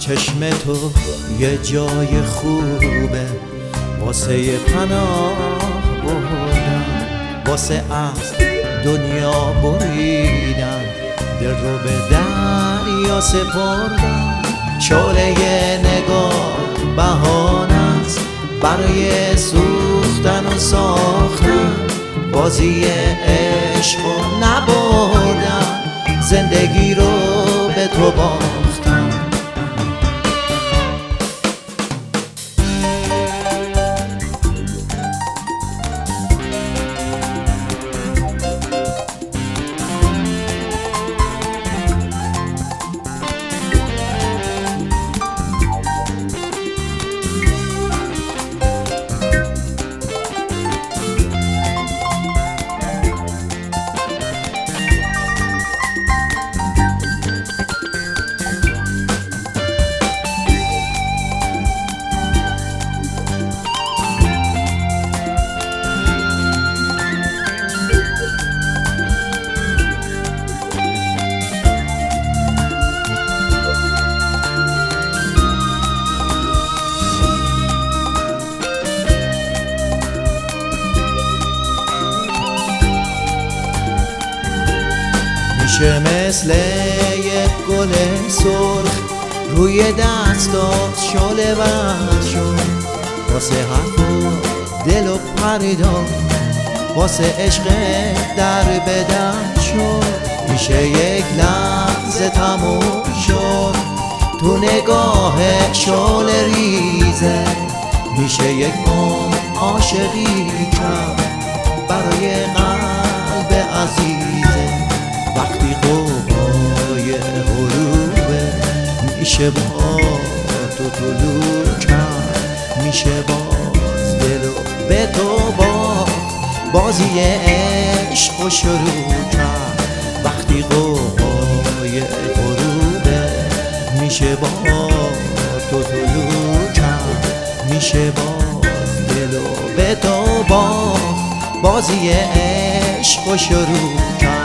چشم تو یه جای خوبه واسه پناه بردم، واسه از دنیا بریدن دل رو به دریا سپردم. شعله نگاه بهانه است برای سوختن و ساختن، بازی عشق رو نبردم، زندگی رو به تو باختم. میشه مثل یک گل سرخ روی دستات شعله ور شد، واسه حرف و دل و پریدان، واسه عشق در بدر شد. میشه یک لحظه تموم شد تو نگاه شعله ریزه، میشه یک عمر عاشقی کرد برای قلب عزیزه. وقتی قوقای غروبه میشه با تو طلوع کرد، میشه باز دلو به تو بازی عشق و شروع کرد. وقتی قوقای غروبه میشه با تو طلوع کرد، میشه باز دلو به تو بازی عشق و شروع کرد.